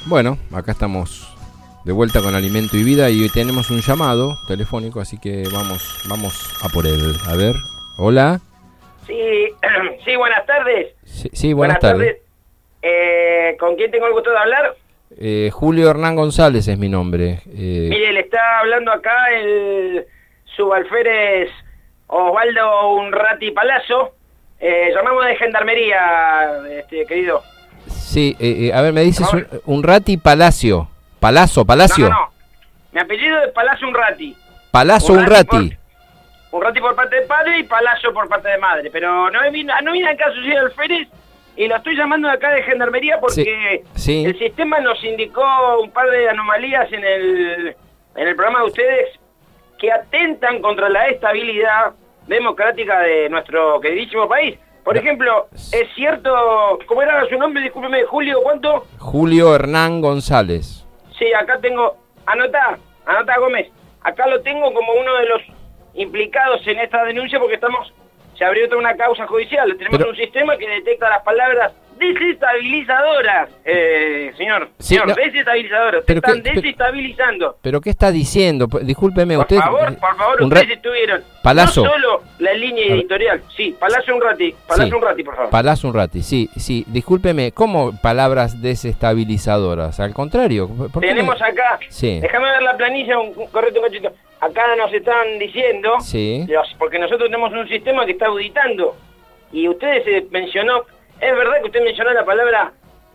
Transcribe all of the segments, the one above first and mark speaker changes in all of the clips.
Speaker 1: Bueno, acá estamos de vuelta con Alimento y Vida y hoy tenemos un llamado telefónico, así que vamos a por él. A ver, hola.
Speaker 2: Sí, sí, buenas tardes.
Speaker 1: Sí, buenas tardes.
Speaker 2: ¿Con quién tengo el gusto de hablar?
Speaker 1: Julio Hernán González es mi nombre.
Speaker 2: Mire, le está hablando acá el subalférez Osvaldo Unrati Palazzo. Llamamos de Gendarmería, querido.
Speaker 1: Sí, a ver, me dices Unrati Palacio. Palacio.
Speaker 2: No. Mi apellido es Palazzo Unrati.
Speaker 1: Palazzo Unrati.
Speaker 2: Unrati por parte de padre y Palazzo por parte de madre. Pero no viene al caso de alférez y lo estoy llamando de acá de Gendarmería porque
Speaker 1: sí.
Speaker 2: El sistema nos indicó un par de anomalías en el programa de ustedes que atentan contra la estabilidad democrática de nuestro queridísimo país. Por ejemplo, es cierto, ¿cómo era su nombre? Discúlpeme, Julio, ¿cuánto?
Speaker 1: Julio Hernán González.
Speaker 2: Sí, acá tengo, anotá Gómez, acá lo tengo como uno de los implicados en esta denuncia porque se abrió toda una causa judicial. Tenemos un sistema que detecta las palabras desestabilizadoras, señor, desestabilizadoras. Están desestabilizando.
Speaker 1: ¿Pero qué está diciendo? Discúlpeme,
Speaker 2: por favor, ustedes estuvieron.
Speaker 1: Palazzo.
Speaker 2: No solo la línea editorial. Sí, Palazzo Unrati, por favor.
Speaker 1: Palazzo Unrati, sí. Discúlpeme, ¿cómo palabras desestabilizadoras? Al contrario.
Speaker 2: Tenemos acá, déjame ver la planilla, un cachito. Acá nos están diciendo, porque nosotros tenemos un sistema que está auditando, y ustedes mencionó. ¿Es verdad que usted mencionó la palabra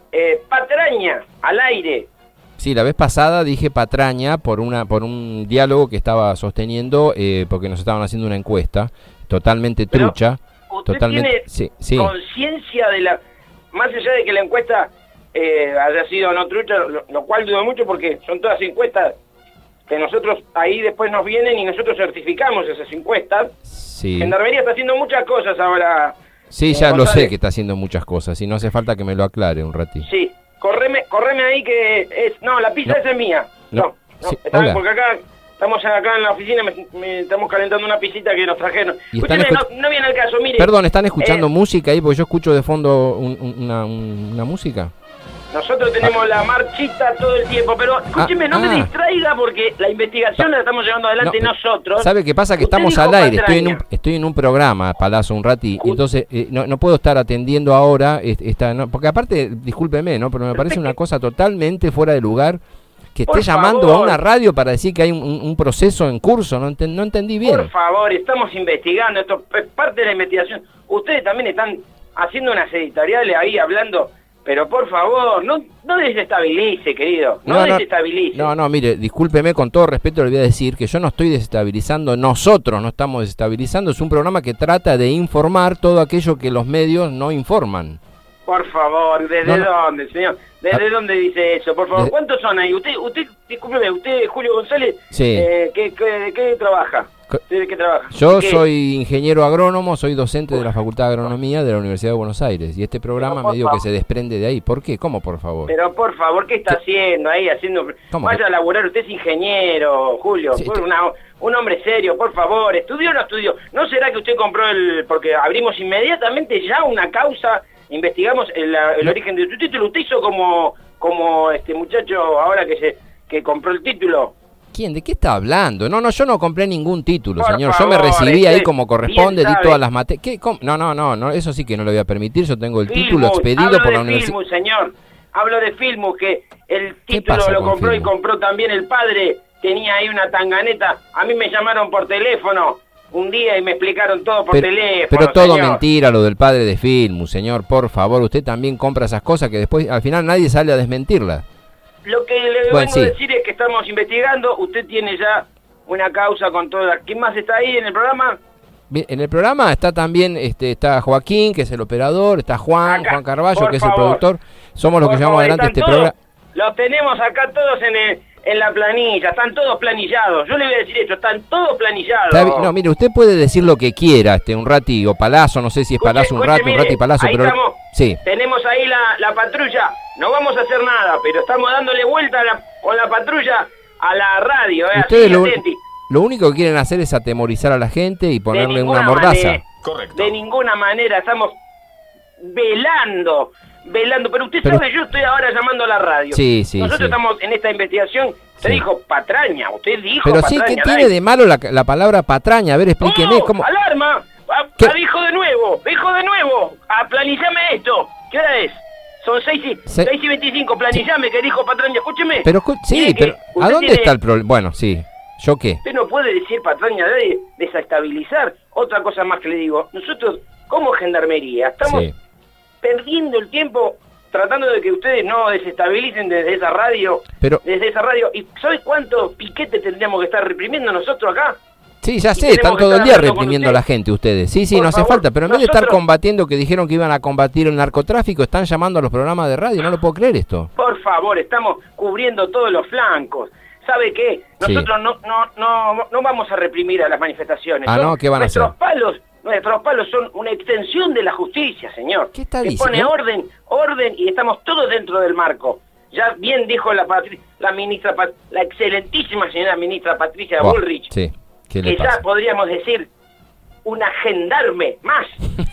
Speaker 2: patraña al aire?
Speaker 1: Sí, la vez pasada dije patraña por un diálogo que estaba sosteniendo porque nos estaban haciendo una encuesta totalmente trucha.
Speaker 2: ¿Usted tiene conciencia de la... Más allá de que la encuesta haya sido no trucha, lo cual dudo mucho porque son todas encuestas que nosotros ahí después nos vienen y nosotros certificamos esas encuestas.
Speaker 1: Sí.
Speaker 2: Gendarmería está haciendo muchas cosas ahora...
Speaker 1: Sí, ya lo sé que está haciendo muchas cosas y no hace falta que me lo aclare un ratito.
Speaker 2: Sí, correme ahí que es... No, la pizza esa es mía. No,
Speaker 1: sí,
Speaker 2: porque acá estamos en la oficina, estamos calentando una pisita que nos trajeron. Escúcheme, no viene el caso, mire.
Speaker 1: Perdón, ¿están escuchando música ahí? Porque yo escucho de fondo una música.
Speaker 2: Nosotros tenemos la marchita todo el tiempo, pero escúcheme, no me distraiga porque la investigación la estamos llevando adelante nosotros.
Speaker 1: ¿Sabe qué pasa? Que estamos al aire, estoy en un programa, Palazzo Unrati, entonces no puedo estar atendiendo ahora, porque aparte, discúlpeme, ¿no? Pero me parece una cosa totalmente fuera de lugar que esté llamando a una radio para decir que hay un proceso en curso, no entendí bien.
Speaker 2: Por favor, estamos investigando, esto es parte de la investigación. Ustedes también están haciendo unas editoriales ahí hablando... Pero por favor, no desestabilice, querido, no desestabilice.
Speaker 1: No, mire, discúlpeme, con todo respeto le voy a decir que yo no estoy desestabilizando, nosotros no estamos desestabilizando, es un programa que trata de informar todo aquello que los medios no informan.
Speaker 2: Por favor, ¿desde dónde, señor? ¿Desde dónde dice eso? Por favor, ¿cuántos son ahí? Usted, discúlpeme, usted, Julio González, ¿de qué trabaja? ¿De qué trabaja?
Speaker 1: Yo soy ingeniero agrónomo, soy docente de la Facultad de Agronomía de la Universidad de Buenos Aires y este programa me digo que se desprende de ahí. ¿Por qué? ¿Cómo, por favor?
Speaker 2: Pero por favor, ¿qué está haciendo ahí? Vaya a laburar, usted es ingeniero, Julio, un hombre serio, por favor, ¿estudió o no estudió? ¿No será que usted compró porque abrimos inmediatamente ya una causa, investigamos el origen de su título? Usted hizo como este muchacho ahora que compró el título.
Speaker 1: ¿Quién? ¿De qué está hablando? No, yo no compré ningún título, señor. Yo me recibí ahí como corresponde, di todas las materias. No, eso sí que no lo voy a permitir. Yo tengo el título expedido por la universidad.
Speaker 2: Señor, hablo de Filmus, que el título lo compró y compró también el padre. Tenía ahí una tanganeta. A mí me llamaron por teléfono un día y me explicaron todo por teléfono.
Speaker 1: Pero todo mentira lo del padre de Filmus, señor. Por favor, usted también compra esas cosas que después al final nadie sale a desmentirlas.
Speaker 2: Lo que le vengo a decir es que estamos investigando, usted tiene ya una causa con toda... ¿Quién más está ahí en el programa?
Speaker 1: Bien, en el programa está también está Joaquín, que es el operador, está Juan Carballo, que es el productor. Somos los que llevamos adelante este programa.
Speaker 2: Los tenemos acá todos en la planilla, están todos planillados. Yo le voy a decir esto, están todos planillados.
Speaker 1: No, mire, usted puede decir lo que quiera, Unrati o Palazzo, no sé si es Palazzo Unrati, Palazzo,
Speaker 2: pero... Estamos, tenemos ahí la patrulla, no vamos a hacer nada, pero estamos dándole vuelta con la patrulla a la radio.
Speaker 1: Ustedes lo único que quieren hacer es atemorizar a la gente y ponerle una mordaza.
Speaker 2: Correcto. De ninguna manera, estamos velando velando, pero usted sabe, yo estoy ahora llamando a la radio.
Speaker 1: Sí.
Speaker 2: Nosotros estamos en esta investigación. Usted dijo patraña, usted dijo
Speaker 1: pero
Speaker 2: patraña.
Speaker 1: Pero sí, ¿qué tiene de malo la palabra patraña? A ver, explíqueme cómo...
Speaker 2: ¡Alarma! Dijo de nuevo, planillame esto. ¿Qué hora es? Son 6:25, planillame que dijo patraña, escúcheme.
Speaker 1: Pero, sí, pero ¿a dónde está el problema? Bueno, sí, ¿yo qué?
Speaker 2: Usted no puede decir patraña de desestabilizar. Otra cosa más que le digo, nosotros como gendarmería estamos perdiendo el tiempo tratando de que ustedes no desestabilicen desde esa radio. ¿Y sabe cuántos piquetes tendríamos que estar reprimiendo nosotros acá?
Speaker 1: Sí, ya sé, están todo el día reprimiendo a la gente ustedes. Sí, no hace falta, pero en vez de estar combatiendo, que dijeron que iban a combatir el narcotráfico, están llamando a los programas de radio, no lo puedo creer esto.
Speaker 2: Por favor, estamos cubriendo todos los flancos. ¿Sabe qué? Nosotros no vamos a reprimir a las manifestaciones.
Speaker 1: ¿No? ¿Qué van a hacer?
Speaker 2: Nuestros palos son una extensión de la justicia, señor.
Speaker 1: ¿Qué está diciendo?
Speaker 2: Que pone orden y estamos todos dentro del marco. Ya bien dijo la ministra, la excelentísima señora ministra Patricia Bullrich.
Speaker 1: Sí.
Speaker 2: Que ya podríamos decir una gendarme más.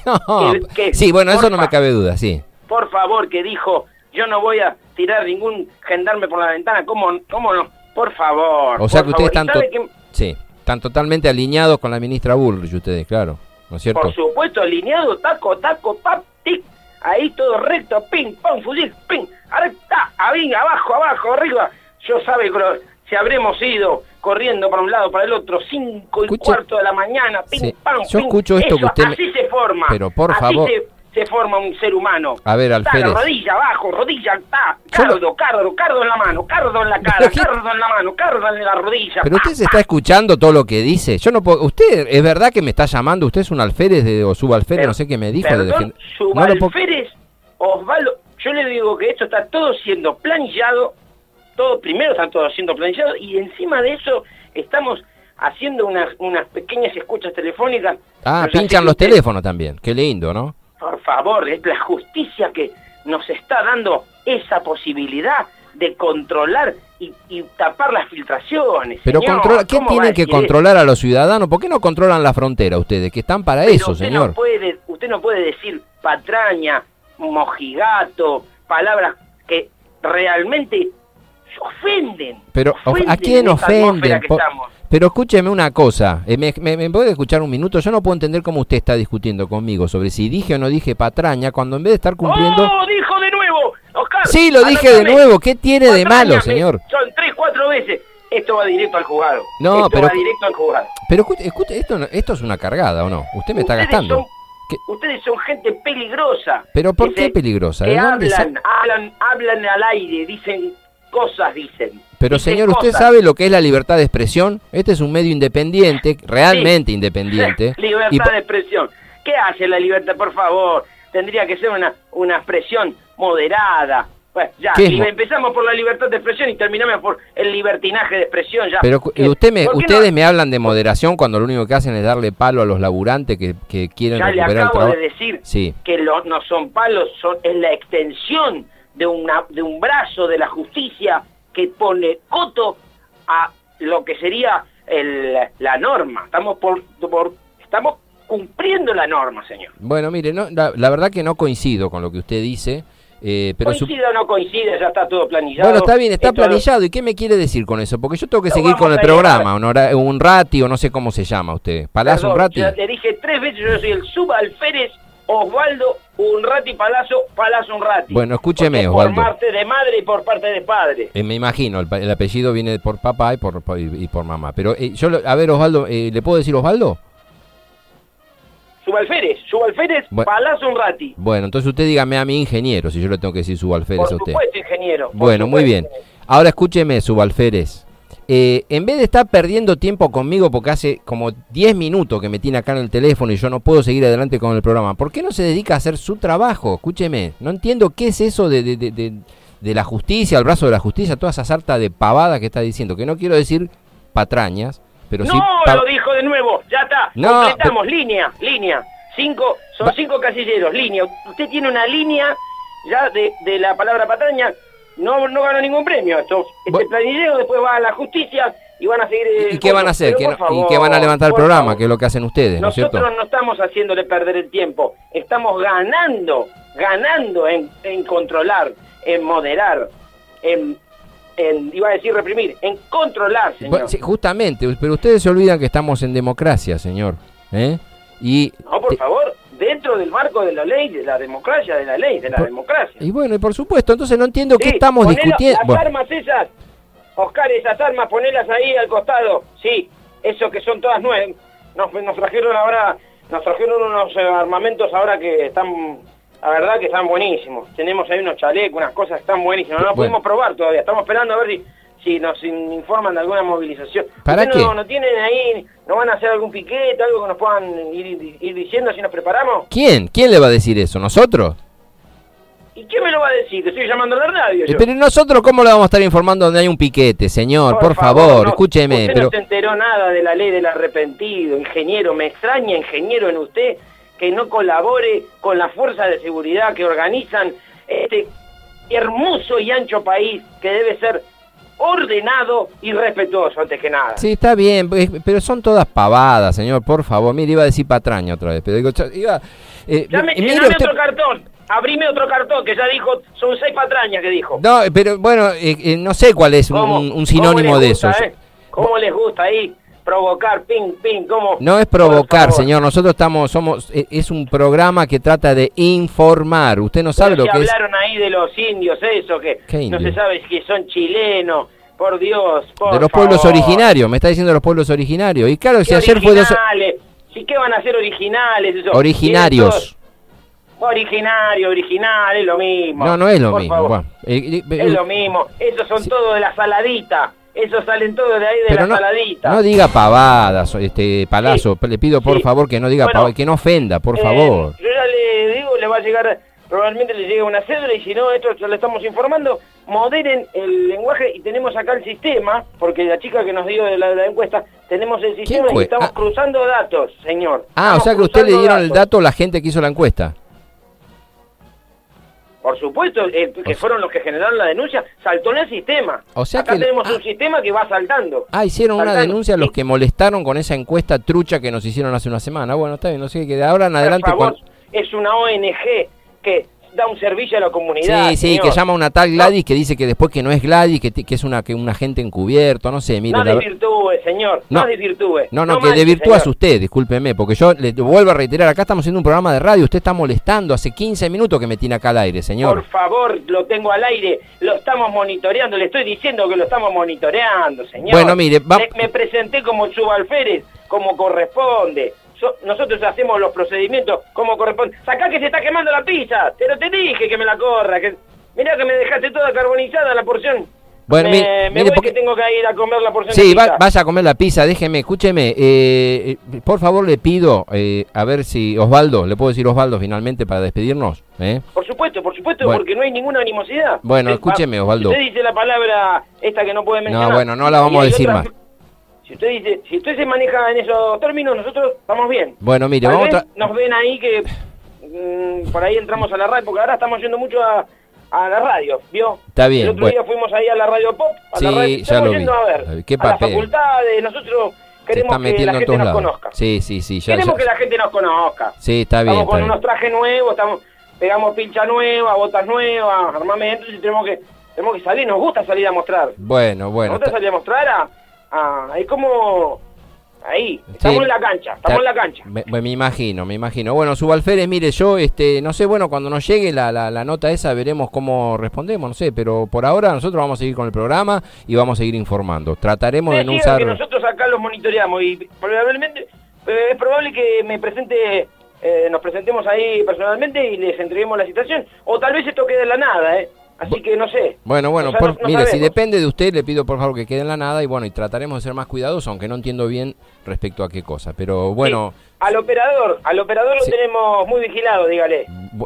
Speaker 1: Bueno, eso no me cabe duda, sí.
Speaker 2: Por favor, que dijo, yo no voy a tirar ningún gendarme por la ventana, ¿cómo no? Por favor.
Speaker 1: O sea que ustedes están totalmente alineados con la ministra Bullrich, ustedes, claro, ¿no es cierto?
Speaker 2: Por supuesto, alineado, taco, pap, tic, ahí todo recto, ping, pong, fusil, ping, recta, abajo, arriba. Yo sabe, si habremos ido corriendo para un lado, para el otro, 5:15 de la mañana, ping, pam,
Speaker 1: yo escucho esto que usted
Speaker 2: así se forma.
Speaker 1: Pero por favor.
Speaker 2: Se forma un ser humano.
Speaker 1: A ver, Alférez.
Speaker 2: Rodilla abajo, rodilla, cardo en la mano, cardo en la cara, cardo en la mano, cardo en la rodilla.
Speaker 1: Pero usted se está escuchando todo lo que dice. Yo no puedo. Usted, ¿es verdad que me está llamando? ¿Usted es un alférez o subalférez? No sé qué me dijo.
Speaker 2: Subalférez, Osvaldo. Yo le digo que esto está todo siendo planillado. Primero está todo siendo planillado y encima de eso estamos haciendo unas pequeñas escuchas telefónicas.
Speaker 1: Pinchan los teléfonos también. Qué lindo, ¿no?
Speaker 2: Por favor, es la justicia que nos está dando esa posibilidad de controlar y tapar las filtraciones.
Speaker 1: Pero ¿qué tienen que controlar a los ciudadanos? ¿Por qué no controlan la frontera ustedes? Que están para eso, señor.
Speaker 2: Usted no puede decir patraña, mojigato, palabras que realmente ofenden.
Speaker 1: Pero ¿a quién ofenden? Pero escúcheme una cosa, ¿me puede escuchar un minuto? Yo no puedo entender cómo usted está discutiendo conmigo sobre si dije o no dije patraña, cuando en vez de estar cumpliendo...
Speaker 2: ¡Oh, dijo de nuevo! Oscar,
Speaker 1: sí, lo dije de nuevo, ¿qué tiene de malo, señor?
Speaker 2: Son 3-4 veces. Esto va directo al juzgado.
Speaker 1: Va
Speaker 2: directo al juzgado.
Speaker 1: Pero escuche, esto es una cargada, ¿o no? Usted me está gastando.
Speaker 2: Ustedes son gente peligrosa.
Speaker 1: ¿Pero por qué peligrosa?
Speaker 2: Que hablan al aire, dicen... cosas dicen.
Speaker 1: Pero señor, ¿usted sabe lo que es la libertad de expresión? Este es un medio independiente, realmente independiente.
Speaker 2: Libertad de expresión. ¿Qué hace la libertad, por favor? Tendría que ser una expresión moderada. Pues ya, empezamos por la libertad de expresión y terminamos por el libertinaje de expresión. Ya.
Speaker 1: Pero ustedes me hablan de moderación cuando lo único que hacen es darle palo a los laburantes que quieren recuperar el trabajo.
Speaker 2: Ya le acabo de decir que no son palos, es la extensión de un brazo de la justicia que pone coto a lo que sería la norma. Estamos cumpliendo la norma, señor.
Speaker 1: Bueno, mire, la verdad que no coincido con lo que usted dice. Pero
Speaker 2: coincide o no coincide, ya está todo planillado.
Speaker 1: Bueno, está bien, está planillado. ¿Y qué me quiere decir con eso? Porque yo tengo que seguir con el programa, un rati o no sé cómo se llama usted. ¿Palazzo un rati?
Speaker 2: Le dije 3 veces, yo soy el subalférez Osvaldo Unrati Palazzo Unrati.
Speaker 1: Bueno, escúcheme, Osvaldo.
Speaker 2: Por parte de madre y por parte de padre.
Speaker 1: Me imagino, el apellido viene por papá y por mamá. Pero a ver, Osvaldo, ¿le puedo decir Osvaldo?
Speaker 2: Subalférez, Palazzo Unrati.
Speaker 1: Bueno, entonces usted dígame a mi ingeniero, si yo le tengo que decir subalférez a usted.
Speaker 2: Por supuesto, ingeniero.
Speaker 1: Bueno, muy bien. Ahora escúcheme, subalférez. En vez de estar perdiendo tiempo conmigo, porque hace como 10 minutos que me tiene acá en el teléfono y yo no puedo seguir adelante con el programa, ¿por qué no se dedica a hacer su trabajo? Escúcheme, no entiendo qué es eso de la justicia, el brazo de la justicia, toda esa sarta de pavada que está diciendo, que no quiero decir patrañas, pero sí...
Speaker 2: No, lo dijo de nuevo, ya está, completamos, línea. Son 5 casilleros, línea. Usted tiene una línea ya de la palabra patraña. No ganó ningún premio. Este planillero después va a la justicia y van a seguir...
Speaker 1: ¿Y qué van a hacer? ¿Y qué van a levantar el programa? Que es lo que hacen ustedes, ¿no es cierto?
Speaker 2: Nosotros no estamos haciéndole perder el tiempo, estamos ganando en controlar, en moderar, iba a decir reprimir, en controlar, señor.
Speaker 1: Sí, justamente, pero ustedes se olvidan que estamos en democracia, señor.
Speaker 2: No, por favor, dentro del marco de la ley, de la democracia, de la ley, de la democracia.
Speaker 1: Y bueno, y por supuesto, entonces no entiendo qué estamos discutiendo.
Speaker 2: Las armas esas, Oscar, esas armas, ponelas ahí al costado. Sí, eso que son todas nuevas. Nos trajeron unos armamentos ahora que están, la verdad que están buenísimos. Tenemos ahí unos chalecos, unas cosas que están buenísimas. No pudimos probar todavía. Estamos esperando a ver si nos informan de alguna movilización.
Speaker 1: ¿Para qué?
Speaker 2: ¿No tienen ahí, no van a hacer algún piquete, algo que nos puedan ir diciendo si nos preparamos?
Speaker 1: ¿Quién? ¿Quién le va a decir eso? ¿Nosotros?
Speaker 2: ¿Y quién me lo va a decir? Te estoy llamando a la radio.
Speaker 1: Pero nosotros, ¿cómo le vamos a estar informando donde hay un piquete, señor? Por favor, no, escúcheme.
Speaker 2: Usted no se enteró nada de la ley del arrepentido, ingeniero. Me extraña, ingeniero, en usted, que no colabore con las fuerzas de seguridad que organizan este hermoso y ancho país que debe ser ordenado y respetuoso, antes que nada.
Speaker 1: Sí, está bien, pero son todas pavadas, señor, por favor. Mire, iba a decir patraña otra vez, pero digo,
Speaker 2: dame otro cartón. Abrime otro cartón, que ya dijo, son 6 patrañas que dijo.
Speaker 1: No, pero bueno, no sé cuál es un sinónimo de eso.
Speaker 2: ¿Cómo les gusta ahí provocar, cómo?
Speaker 1: No es provocar, señor, nosotros es un programa que trata de informar. Usted no sabe lo que es.
Speaker 2: Hablaron ahí de los indios, eso, que no se sabe si son chilenos, por Dios,
Speaker 1: de los pueblos originarios, me está diciendo los pueblos originarios. Y claro, si ayer fue
Speaker 2: ¿Sí qué van a ser originales? Eso?
Speaker 1: Originarios.
Speaker 2: Original, es lo mismo.
Speaker 1: No es lo mismo.
Speaker 2: Bueno, es lo mismo. Esos son todos de la saladita. Esos salen todos de ahí de la saladita.
Speaker 1: No diga pavadas, Palazzo. Le pido por favor que no diga pavadas, que no ofenda, por favor.
Speaker 2: Yo ya le digo, le va a llegar, probablemente le llegue una cédula, y si no, esto ya le estamos informando. Moderen el lenguaje, y tenemos acá el sistema, porque la chica que nos dio de la encuesta, tenemos el sistema y estamos cruzando datos, señor.
Speaker 1: O sea que usted le dieron el dato a la gente que hizo la encuesta.
Speaker 2: Por supuesto, que fueron los que generaron la denuncia, saltó en el sistema.
Speaker 1: O sea
Speaker 2: acá tenemos un sistema que va saltando.
Speaker 1: Hicieron una denuncia a los que molestaron con esa encuesta trucha que nos hicieron hace una semana. Bueno, está bien, no sé, que de ahora en adelante...
Speaker 2: Por favor, es una ONG que da un servicio a la comunidad.
Speaker 1: Sí,
Speaker 2: señor.
Speaker 1: Que llama a una tal Gladys, que dice que después que no es Gladys, que es un agente encubierto, no sé, mire.
Speaker 2: No desvirtúe, señor, no desvirtúe.
Speaker 1: No, que desvirtúas usted, discúlpeme, porque yo le vuelvo a reiterar, acá estamos haciendo un programa de radio, usted está molestando, hace 15 minutos que me tiene acá al aire, señor.
Speaker 2: Por favor, lo tengo al aire, lo estamos monitoreando, le estoy diciendo que lo estamos monitoreando, señor.
Speaker 1: Bueno, mire,
Speaker 2: me presenté como subalférez, como corresponde. Nosotros hacemos los procedimientos como corresponde. Sacá que se está quemando la pizza, pero te dije que me la corra. Mirá que me dejaste toda carbonizada la porción.
Speaker 1: Bueno, mire,
Speaker 2: porque tengo que ir a comer la porción.
Speaker 1: Sí, vaya a comer la pizza, déjeme, escúcheme. Por favor, le pido, a ver si Osvaldo, le puedo decir Osvaldo finalmente para despedirnos.
Speaker 2: Por supuesto, bueno, porque no hay ninguna animosidad.
Speaker 1: Bueno, escúcheme, Osvaldo.
Speaker 2: Usted dice la palabra esta que no puede mencionar.
Speaker 1: No, bueno, no la vamos a decir más.
Speaker 2: Si usted se maneja en esos términos, nosotros estamos bien.
Speaker 1: Bueno, mire,
Speaker 2: nos ven ahí que por ahí entramos a la radio, porque ahora estamos yendo mucho a la radio, ¿vio?
Speaker 1: Está bien.
Speaker 2: El otro día fuimos ahí a la Radio Pop,
Speaker 1: la radio,
Speaker 2: ya lo vi. A
Speaker 1: ver, ¿qué papel?
Speaker 2: A las facultades, nosotros queremos que la gente nos conozca.
Speaker 1: Sí,
Speaker 2: queremos que la gente nos conozca.
Speaker 1: Sí, está bien.
Speaker 2: Estamos con unos trajes nuevos, pegamos pincha nueva, botas nuevas, armamentos, y tenemos que salir, nos gusta salir a mostrar.
Speaker 1: Bueno.
Speaker 2: Nos gusta salir a mostrar ahí como... Ahí, estamos en la cancha,
Speaker 1: Me imagino. Bueno, subalférez, mire, yo, no sé, bueno, cuando nos llegue la nota esa veremos cómo respondemos, no sé, pero por ahora nosotros vamos a seguir con el programa y vamos a seguir informando. Trataremos de no usar...
Speaker 2: que nosotros acá los monitoreamos y probablemente, es probable que nos presentemos ahí personalmente y les entreguemos la citación, o tal vez esto quede en la nada, Así que no sé.
Speaker 1: Bueno, mire, si depende de usted, le pido por favor que quede en la nada y trataremos de ser más cuidadosos, aunque no entiendo bien respecto a qué cosa, pero bueno...
Speaker 2: Sí. Al operador lo tenemos muy vigilado, dígale.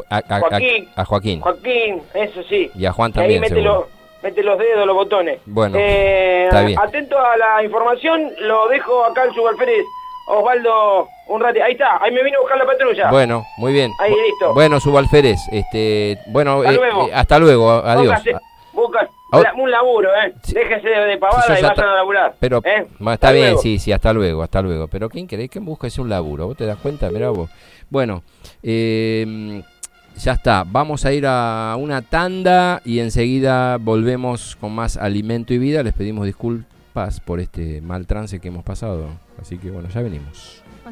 Speaker 1: A Joaquín.
Speaker 2: Joaquín, eso sí.
Speaker 1: Y a Juan también,
Speaker 2: ahí mete los dedos, los botones.
Speaker 1: Bueno, está bien.
Speaker 2: Atento a la información, lo dejo acá al subalférez Osvaldo un rato. Ahí está, ahí me vino a buscar la patrulla.
Speaker 1: Bueno, muy bien.
Speaker 2: Ahí, listo.
Speaker 1: Bueno, subalférez, hasta luego, adiós.
Speaker 2: Un laburo, sí. Déjense de pavada y vayan a laburar.
Speaker 1: Pero está bien, sí, hasta luego. Pero ¿quién querés que busques un laburo? ¿Vos te das cuenta? Mirá vos. Bueno, ya está. Vamos a ir a una tanda y enseguida volvemos con más Alimento y Vida. Les pedimos disculpas por este mal trance que hemos pasado. Así que bueno, ya venimos.